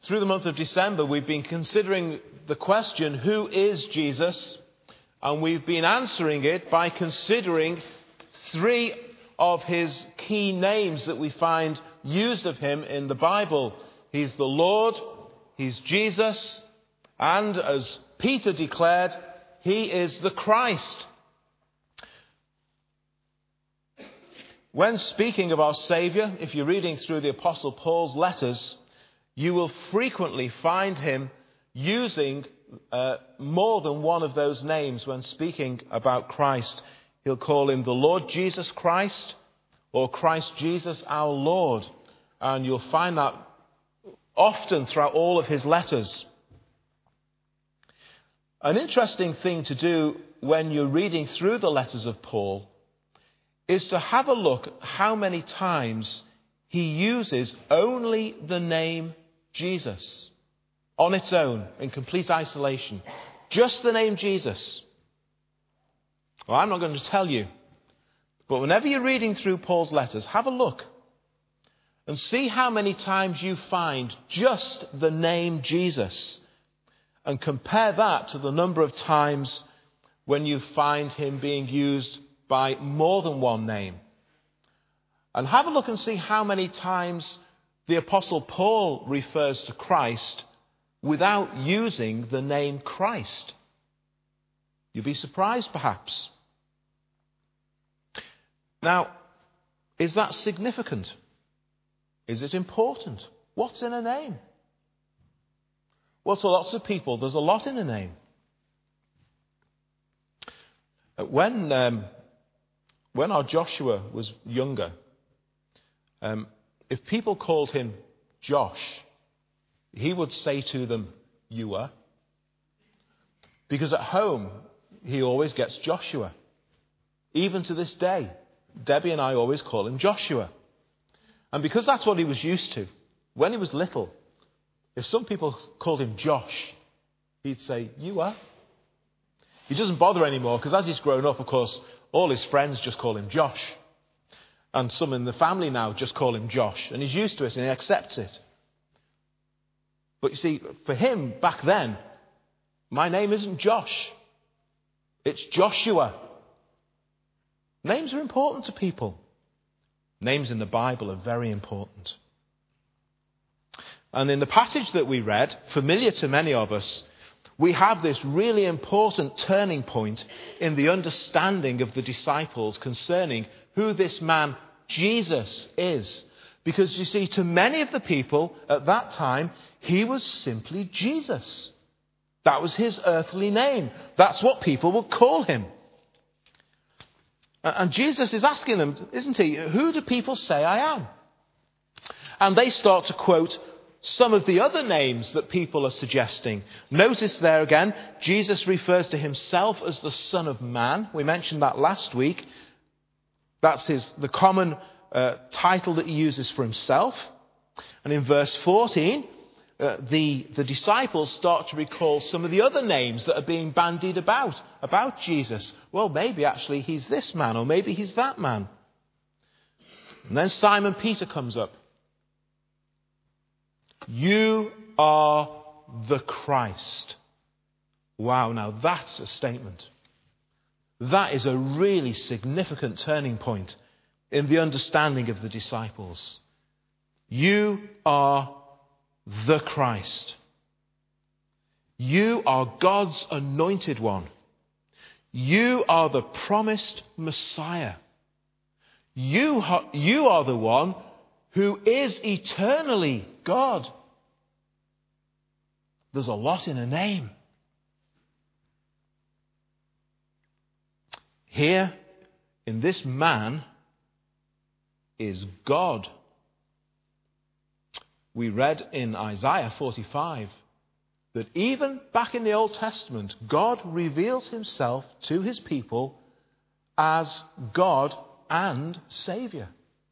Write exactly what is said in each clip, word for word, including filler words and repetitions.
Through the month of December, we've been considering the question, who is Jesus? And we've been answering it by considering three of his key names that we find used of him in the Bible. He's the Lord, he's Jesus, and as Peter declared, he is the Christ. When speaking of our Saviour, if you're reading through the Apostle Paul's letters, you will frequently find him using uh, more than one of those names when speaking about Christ. He'll call him the Lord Jesus Christ or Christ Jesus our Lord. And you'll find that often throughout all of his letters. An interesting thing to do when you're reading through the letters of Paul is to have a look at how many times he uses only the name Jesus on its own, in complete isolation. Just the name Jesus. Well, I'm not going to tell you. But whenever you're reading through Paul's letters, have a look and see how many times you find just the name Jesus. And compare that to the number of times when you find him being used by more than one name. And have a look and see how many times the Apostle Paul refers to Christ without using the name Christ. You'll be surprised, perhaps. Now, is that significant? Is it important? What's in a name? Well, to lots of people, there's a lot in a name. When, um, when our Joshua was younger, um, if people called him Josh, he would say to them, you were. Because at home, he always gets Joshua. Even to this day, Debbie and I always call him Joshua. And because that's what he was used to, when he was little, if some people called him Josh, he'd say, you are. He doesn't bother anymore because as he's grown up, of course, all his friends just call him Josh. And some in the family now just call him Josh. And he's used to it and he accepts it. But you see, for him back then, my name isn't Josh. It's Joshua. Names are important to people. Names in the Bible are very important. And in the passage that we read, familiar to many of us, we have this really important turning point in the understanding of the disciples concerning who this man Jesus is. Because you see, to many of the people at that time, he was simply Jesus. That was his earthly name. That's what people would call him. And Jesus is asking them, isn't he, who do people say I am? And they start to quote some of the other names that people are suggesting. Notice there again, Jesus refers to himself as the Son of Man. We mentioned that last week. That's his the common uh, title that he uses for himself. And in verse fourteen, uh, the, the disciples start to recall some of the other names that are being bandied about, about Jesus. Well, maybe actually he's this man, or maybe he's that man. And then Simon Peter comes up. You are the Christ. Wow, now that's a statement. That is a really significant turning point in the understanding of the disciples. You are the Christ. You are God's anointed one. You are the promised Messiah. You, ha- you are the one who is eternally God. There's a lot in a name. Here, in this man, is God. We read in Isaiah forty-five that even back in the Old Testament, God reveals himself to his people as God and Saviour.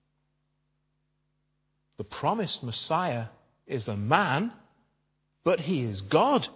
The promised Messiah is a man, but he is God.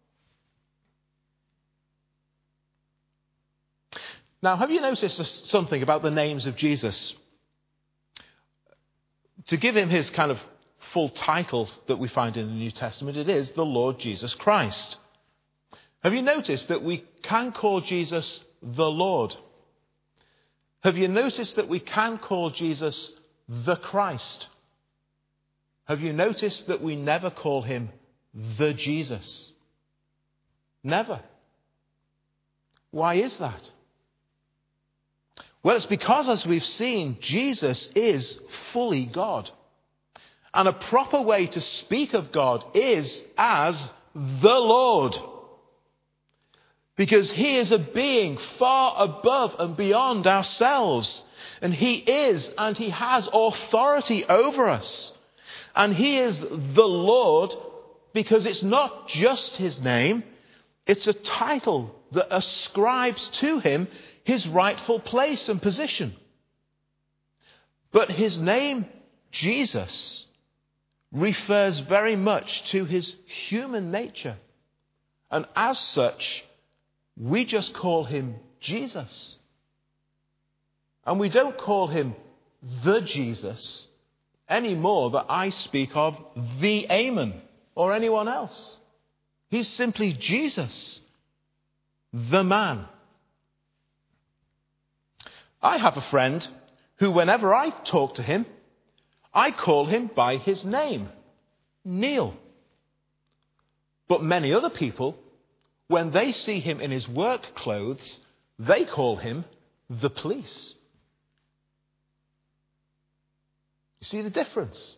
Now, have you noticed something about the names of Jesus? To give him his kind of full title that we find in the New Testament. It is the Lord Jesus Christ. Have you noticed that we can call Jesus the Lord? Have you noticed that we can call Jesus the Christ? Have you noticed that we never call him the Jesus? Never. Why is that? Well, it's because, as we've seen, Jesus is fully God. And a proper way to speak of God is as the Lord. Because he is a being far above and beyond ourselves. And he is and he has authority over us. And he is the Lord because it's not just his name. It's a title that ascribes to him his rightful place and position. But his name, Jesus, refers very much to his human nature. And as such, we just call him Jesus. And we don't call him the Jesus any more that I speak of the Amen or anyone else. He's simply Jesus, the man. I have a friend who, whenever I talk to him, I call him by his name, Neil. But many other people, when they see him in his work clothes, they call him the police. You see the difference?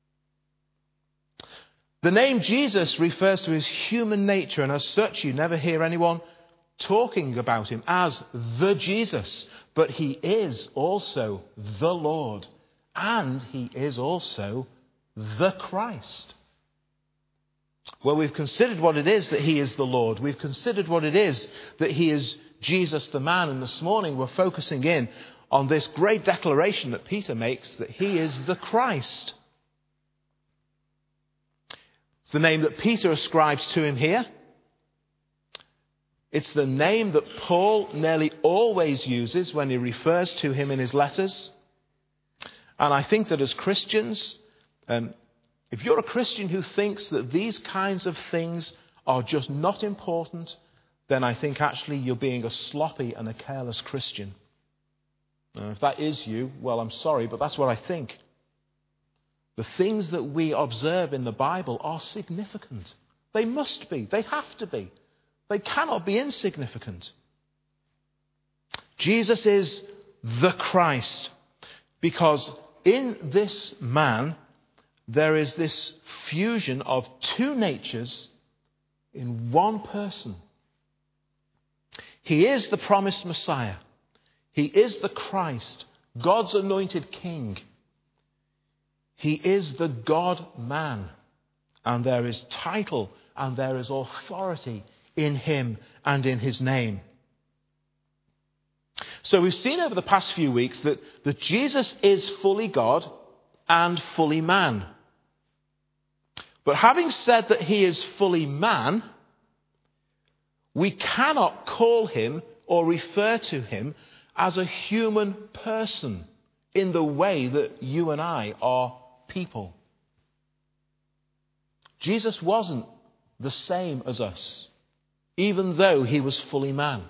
The name Jesus refers to his human nature, and as such you never hear anyone talking about him as the Jesus. But he is also the Lord, and he is also the Christ. Well, we've considered what it is that he is the Lord. We've considered what it is that he is Jesus the man. And this morning we're focusing in on this great declaration that Peter makes that he is the Christ. It's the name that Peter ascribes to him here. It's the name that Paul nearly always uses when he refers to him in his letters. And I think that as Christians, um, if you're a Christian who thinks that these kinds of things are just not important, then I think actually you're being a sloppy and a careless Christian. And if that is you, well, I'm sorry, but that's what I think. The things that we observe in the Bible are significant. They must be. They have to be. They cannot be insignificant. Jesus is the Christ because in this man there is this fusion of two natures in one person. He is the promised Messiah. He is the Christ, God's anointed King. He is the God-man. And there is title and there is authority in him and in his name. So we've seen over the past few weeks that, that Jesus is fully God and fully man. But having said that he is fully man, we cannot call him or refer to him as a human person in the way that you and I are people. Jesus wasn't the same as us, even though he was fully man.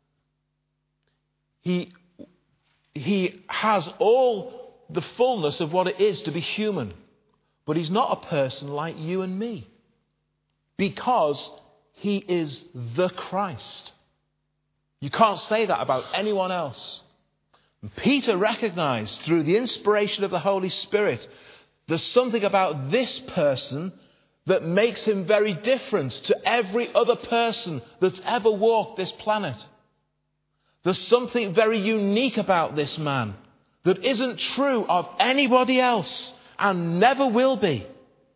He, he has all the fullness of what it is to be human, but he's not a person like you and me because he is the Christ. You can't say that about anyone else. And Peter recognized through the inspiration of the Holy Spirit there's something about this person that makes him very different to every other person that's ever walked this planet. There's something very unique about this man that isn't true of anybody else and never will be.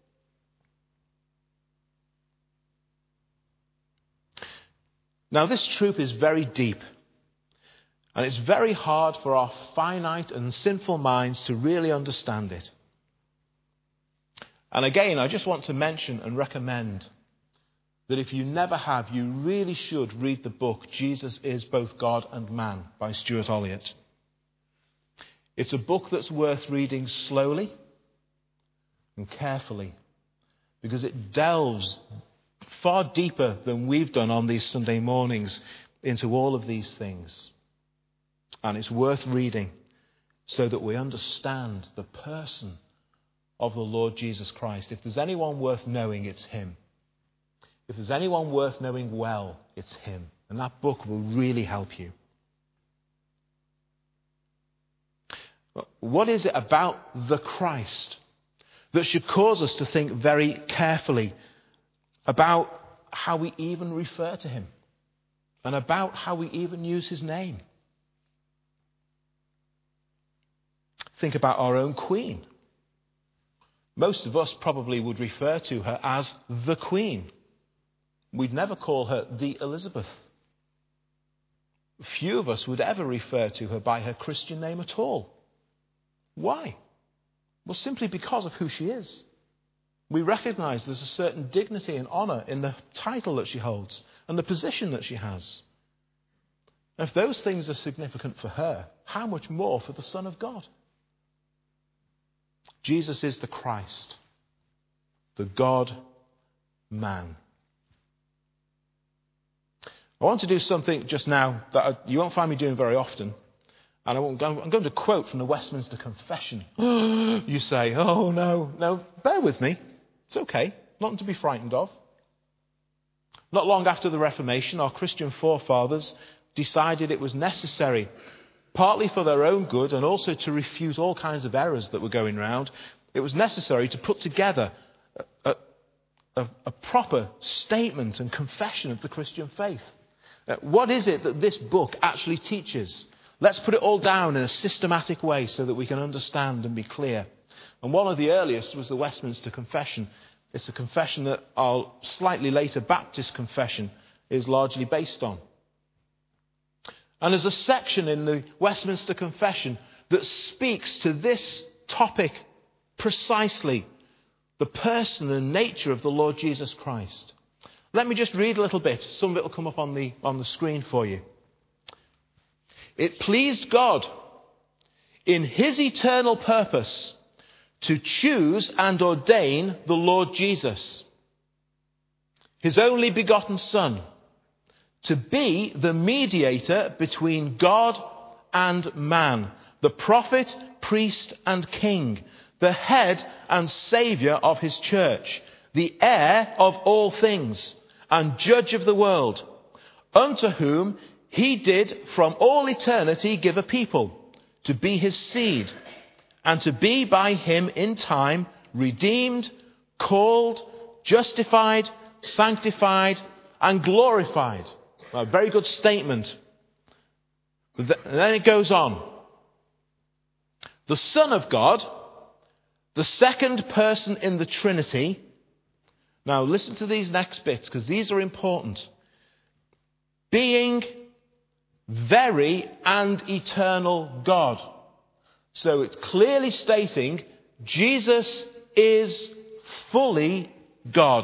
Now, this truth is very deep, and it's very hard for our finite and sinful minds to really understand it. And again, I just want to mention and recommend that if you never have, you really should read the book Jesus is Both God and Man by Stuart Olliott. It's a book that's worth reading slowly, and carefully, because it delves far deeper than we've done on these Sunday mornings into all of these things. And it's worth reading so that we understand the person of the Lord Jesus Christ. If there's anyone worth knowing, it's him. If there's anyone worth knowing well, it's him. And that book will really help you. What is it about the Christ that should cause us to think very carefully about how we even refer to him and about how we even use his name? Think about our own Queen. Most of us probably would refer to her as the Queen. We'd never call her the Elizabeth. Few of us would ever refer to her by her Christian name at all. Why? Well, simply because of who she is. We recognize there's a certain dignity and honor in the title that she holds and the position that she has. And if those things are significant for her, how much more for the Son of God? Jesus is the Christ, the God-man. I want to do something just now that I, you won't find me doing very often. And I won't, I'm going to quote from the Westminster Confession. You say, oh no, no, bear with me. It's okay, nothing to be frightened of. Not long after the Reformation, our Christian forefathers decided it was necessary, partly for their own good and also to refute all kinds of errors that were going round, it was necessary to put together a, a, a proper statement and confession of the Christian faith. Uh, what is it that this book actually teaches? Let's put it all down in a systematic way so that we can understand and be clear. And one of the earliest was the Westminster Confession. It's a confession that our slightly later Baptist confession is largely based on. And there's a section in the Westminster Confession that speaks to this topic precisely, the person and nature of the Lord Jesus Christ. Let me just read a little bit. Some of it will come up on the, on the screen for you. It pleased God in his eternal purpose to choose and ordain the Lord Jesus, his only begotten Son, to be the mediator between God and man, the prophet, priest and king, the head and saviour of his church, the heir of all things and judge of the world, unto whom he did from all eternity give a people, to be his seed, and to be by him in time redeemed, called, justified, sanctified, and glorified. A very good statement. And then it goes on. The Son of God, the second person in the Trinity. Now listen to these next bits, because these are important. Being very and eternal God. So it's clearly stating Jesus is fully God,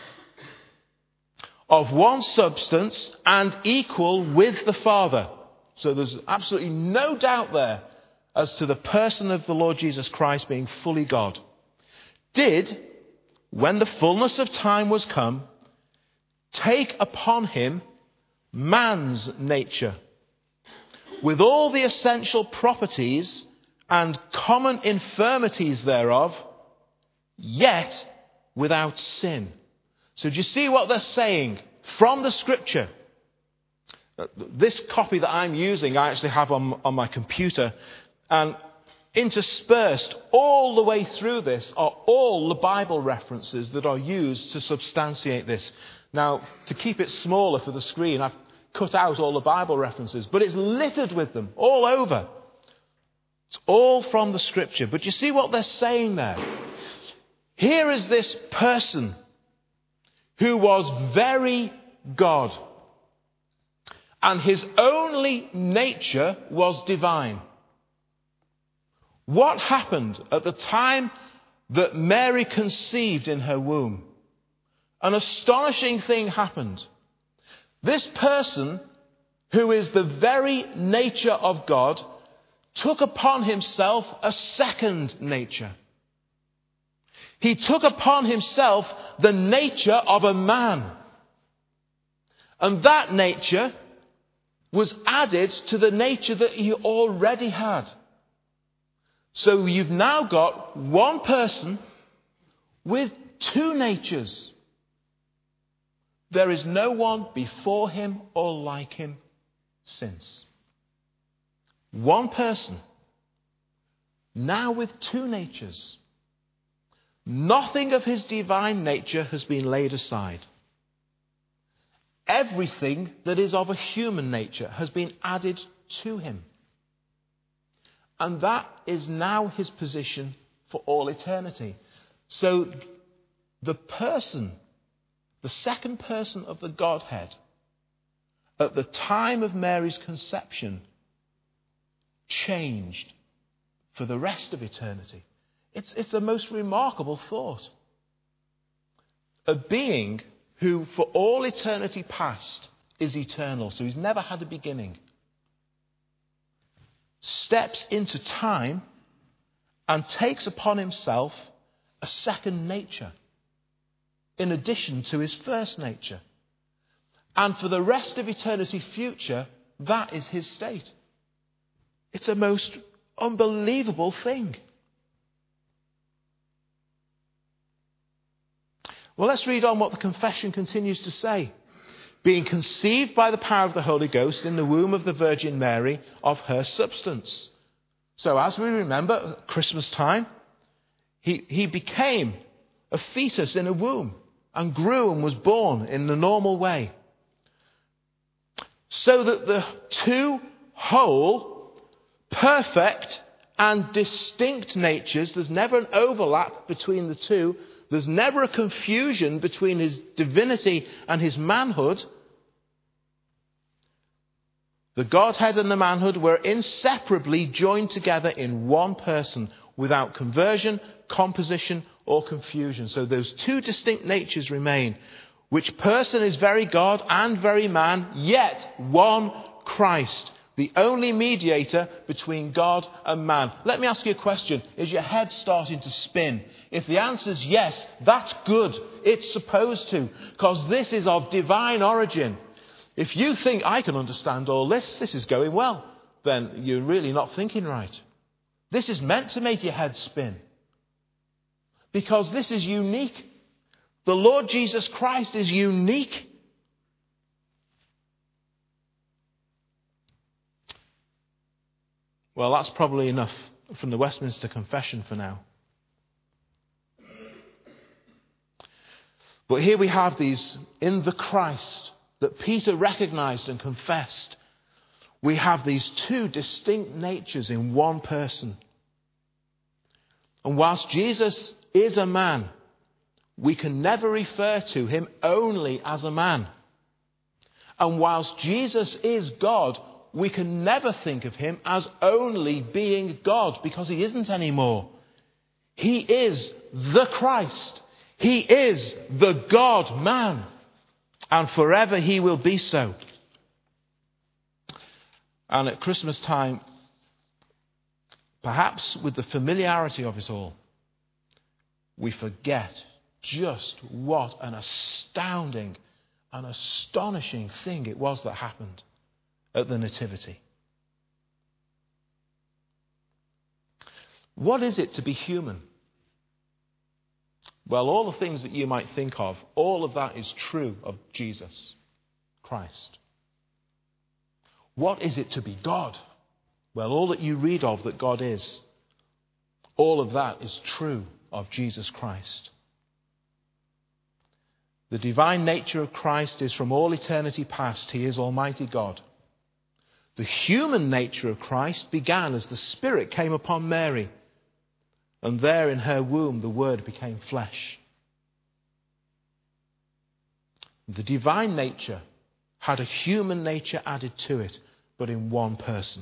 of one substance and equal with the Father. So there's absolutely no doubt there as to the person of the Lord Jesus Christ being fully God. Did, when the fullness of time was come, take upon him man's nature, with all the essential properties and common infirmities thereof, yet without sin. So do you see what they're saying from the Scripture? This copy that I'm using, I actually have on, on my computer, and interspersed all the way through this are all the Bible references that are used to substantiate this. Now, to keep it smaller for the screen, I've cut out all the Bible references, but it's littered with them all over. It's all from the Scripture. But you see what they're saying there? Here is this person who was very God, and his only nature was divine. What happened at the time that Mary conceived in her womb? An astonishing thing happened. This person, who is the very nature of God, took upon himself a second nature. He took upon himself the nature of a man. And that nature was added to the nature that he already had. So you've now got one person with two natures. There is no one before him or like him since. One person, now with two natures. Nothing of his divine nature has been laid aside. Everything that is of a human nature has been added to him. And that is now his position for all eternity. So the person, the second person of the Godhead, at the time of Mary's conception, changed for the rest of eternity. It's, it's a most remarkable thought. A being who for all eternity past is eternal, so he's never had a beginning, steps into time and takes upon himself a second nature in addition to his first nature. And for the rest of eternity future, that is his state. It's a most unbelievable thing. Well, let's read on what the confession continues to say. Being conceived by the power of the Holy Ghost in the womb of the Virgin Mary of her substance. So as we remember, at Christmas time, he, he became a fetus in a womb and grew and was born in the normal way. So that the two whole, perfect and distinct natures, there's never an overlap between the two. There's never a confusion between his divinity and his manhood. The Godhead and the manhood were inseparably joined together in one person without conversion, composition, or confusion. So those two distinct natures remain. Which person is very God and very man, yet one Christ, the only mediator between God and man. Let me ask you a question. Is your head starting to spin? If the answer is yes, that's good. It's supposed to, because this is of divine origin. If you think, I can understand all this, this is going well, then you're really not thinking right. This is meant to make your head spin. Because this is unique. The Lord Jesus Christ is unique. Well, that's probably enough from the Westminster Confession for now. But here we have these in the Christ that Peter recognized and confessed. We have these two distinct natures in one person. And whilst Jesus is a man, we can never refer to him only as a man. And whilst Jesus is God, we can never think of him as only being God, because he isn't anymore. He is the Christ. He is the God-man. And forever he will be so. And at Christmas time, perhaps with the familiarity of it all, we forget just what an astounding and astonishing thing it was that happened at the Nativity. What is it to be human? Well, all the things that you might think of, all of that is true of Jesus Christ. What is it to be God? Well, all that you read of that God is, all of that is true of Jesus Christ. The divine nature of Christ is from all eternity past. He is Almighty God. The human nature of Christ began as the Spirit came upon Mary. And there in her womb the Word became flesh. The divine nature had a human nature added to it, but in one person.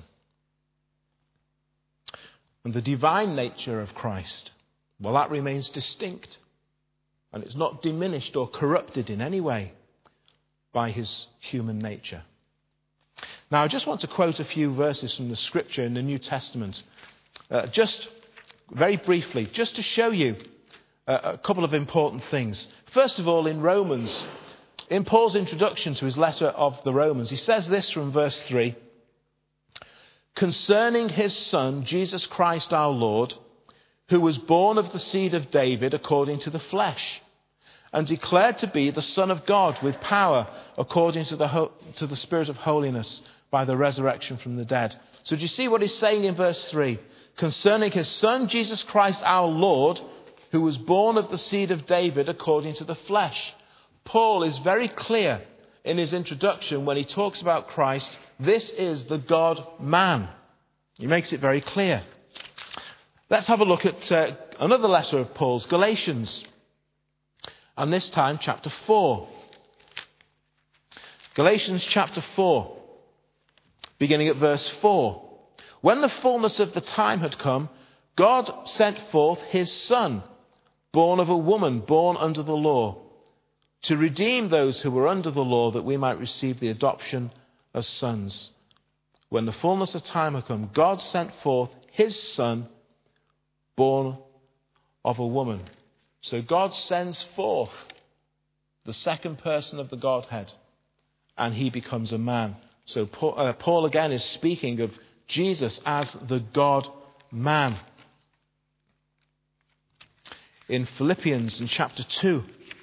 And the divine nature of Christ, well, that remains distinct. And it's not diminished or corrupted in any way by his human nature. Now, I just want to quote a few verses from the Scripture in the New Testament. Uh, just very briefly, just to show you a couple of important things. First of all, in Romans, in Paul's introduction to his letter of the Romans, he says this from verse three. Concerning his Son, Jesus Christ our Lord, who was born of the seed of David according to the flesh, and declared to be the Son of God with power according to the, ho- to the Spirit of holiness by the resurrection from the dead. So do you see what he's saying in verse three? Concerning his Son, Jesus Christ our Lord, who was born of the seed of David according to the flesh. Paul is very clear in his introduction when he talks about Christ. This is the God-man. He makes it very clear. Let's have a look at uh, another letter of Paul's, Galatians. And this time, chapter four. Galatians chapter four, beginning at verse four. When the fullness of the time had come, God sent forth his Son, born of a woman, born under the law, to redeem those who were under the law, that we might receive the adoption as sons. When the fullness of time had come, God sent forth his Son, born of a woman. So God sends forth the second person of the Godhead, and he becomes a man. So Paul, uh, Paul again is speaking of Jesus as the God-man. In Philippians in chapter two,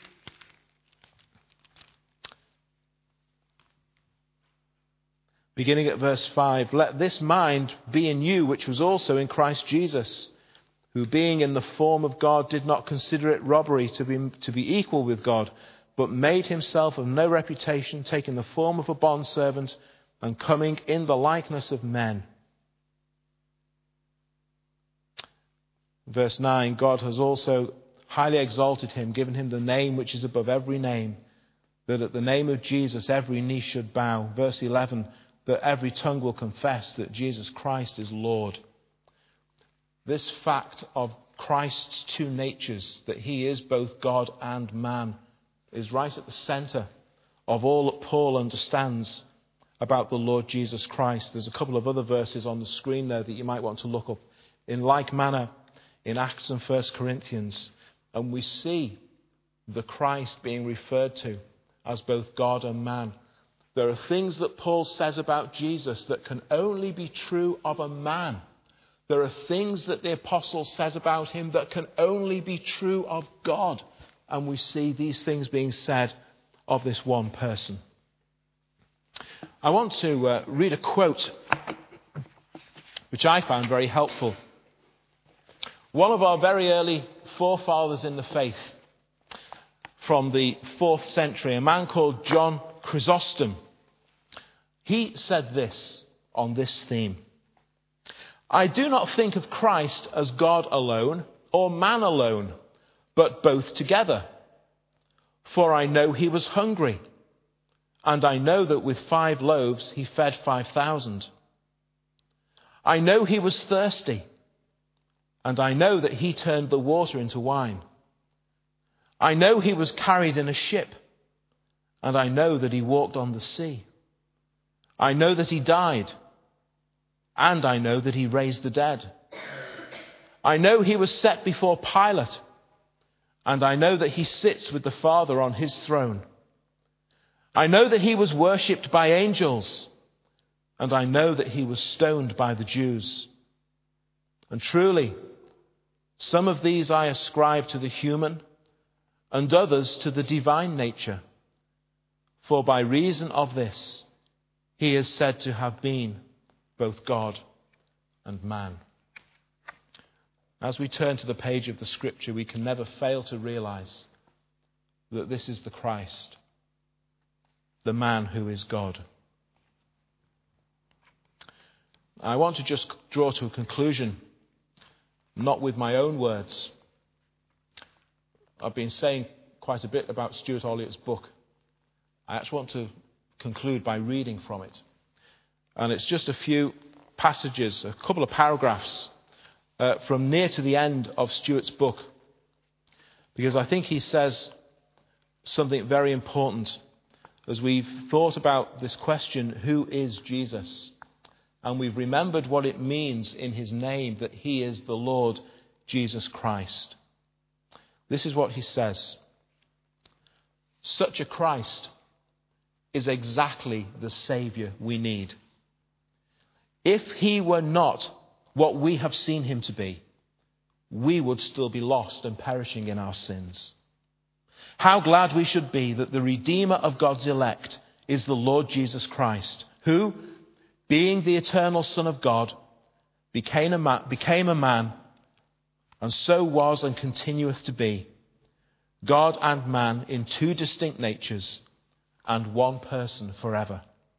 beginning at verse five, let this mind be in you which was also in Christ Jesus, who being in the form of God did not consider it robbery to be, to be equal with God, but made himself of no reputation, taking the form of a bondservant and coming in the likeness of men. Verse nine, God has also highly exalted him, given him the name which is above every name, that at the name of Jesus every knee should bow. Verse eleven, that every tongue will confess that Jesus Christ is Lord. This fact of Christ's two natures, that he is both God and man, is right at the centre of all that Paul understands about the Lord Jesus Christ. There's a couple of other verses on the screen there that you might want to look up. In like manner, in Acts and First Corinthians, and we see the Christ being referred to as both God and man. There are things that Paul says about Jesus that can only be true of a man. There are things that the apostle says about him that can only be true of God. And we see these things being said of this one person. I want to uh, read a quote which I found very helpful. One of our very early forefathers in the faith from the fourth century, a man called John Chrysostom, he said this on this theme. I do not think of Christ as God alone or man alone, but both together. For I know he was hungry, and I know that with five loaves he fed five thousand. I know he was thirsty, and I know that he turned the water into wine. I know he was carried in a ship, and I know that he walked on the sea. I know that he died, and I know that he raised the dead. I know he was set before Pilate, and I know that he sits with the Father on his throne. I know that he was worshipped by angels, and I know that he was stoned by the Jews. And truly, some of these I ascribe to the human, and others to the divine nature. For by reason of this, he is said to have been both God and man. As we turn to the page of the Scripture, we can never fail to realize that this is the Christ, the man who is God. I want to just draw to a conclusion, not with my own words. I've been saying quite a bit about Stuart Olyot's book. I actually want to conclude by reading from it. And it's just a few passages, a couple of paragraphs uh, from near to the end of Stuart's book. Because I think he says something very important as we've thought about this question, who is Jesus? And we've remembered what it means in his name that he is the Lord Jesus Christ. This is what he says. Such a Christ is exactly the Saviour we need. If he were not what we have seen him to be, we would still be lost and perishing in our sins. How glad we should be that the Redeemer of God's elect is the Lord Jesus Christ, who, being the eternal Son of God, became a man, became a man and so was and continueth to be God and man in two distinct natures and one person forever.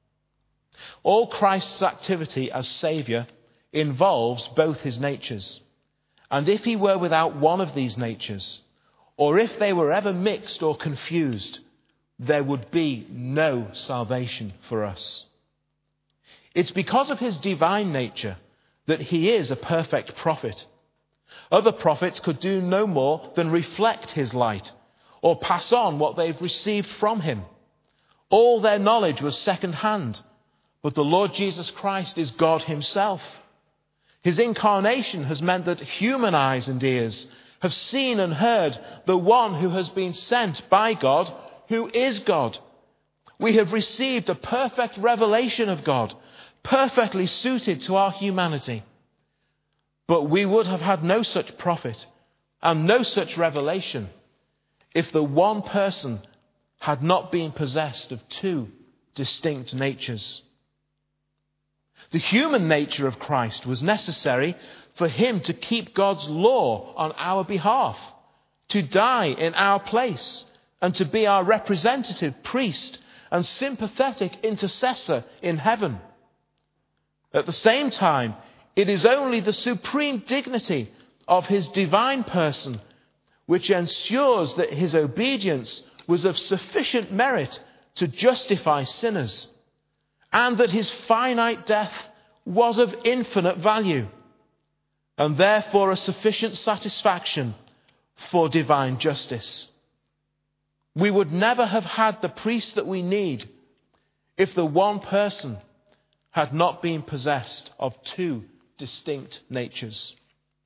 All Christ's activity as Saviour involves both his natures. And if he were without one of these natures, or if they were ever mixed or confused, there would be no salvation for us. It's because of his divine nature that he is a perfect prophet. Other prophets could do no more than reflect his light or pass on what they've received from him. All their knowledge was second-hand, but the Lord Jesus Christ is God himself. His incarnation has meant that human eyes and ears have seen and heard the one who has been sent by God, who is God. We have received a perfect revelation of God, perfectly suited to our humanity. But we would have had no such prophet and no such revelation if the one person had not been possessed of two distinct natures. The human nature of Christ was necessary for him to keep God's law on our behalf, to die in our place, and to be our representative priest and sympathetic intercessor in heaven. At the same time, it is only the supreme dignity of his divine person which ensures that his obedience was of sufficient merit to justify sinners, and that his finite death was of infinite value, and therefore a sufficient satisfaction for divine justice. We would never have had the priest that we need if the one person had not been possessed of two distinct natures.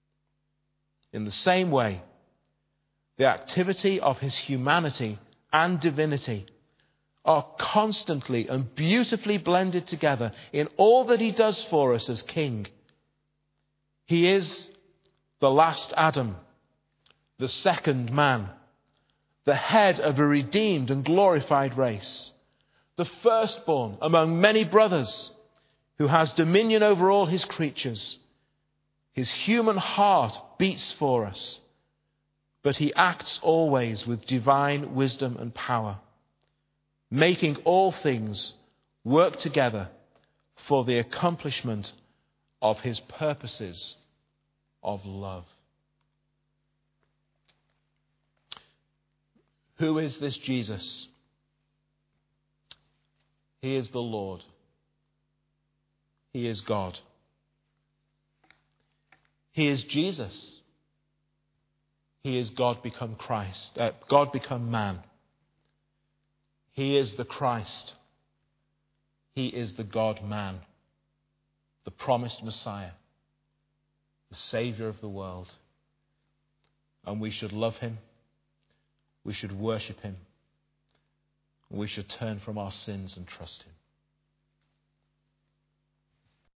In the same way, the activity of his humanity and divinity are constantly and beautifully blended together in all that he does for us as King. He is the last Adam, the second man, the head of a redeemed and glorified race, the firstborn among many brothers, who has dominion over all his creatures. His human heart beats for us, but he acts always with divine wisdom and power, making all things work together for the accomplishment of his purposes of love. Who is this Jesus? He is the Lord. He is God. He is Jesus. He is God become Christ, uh, God become man. He is the Christ. He is the God-man, the promised Messiah, the Saviour of the world. And we should love him. We should worship him. We should turn from our sins and trust him.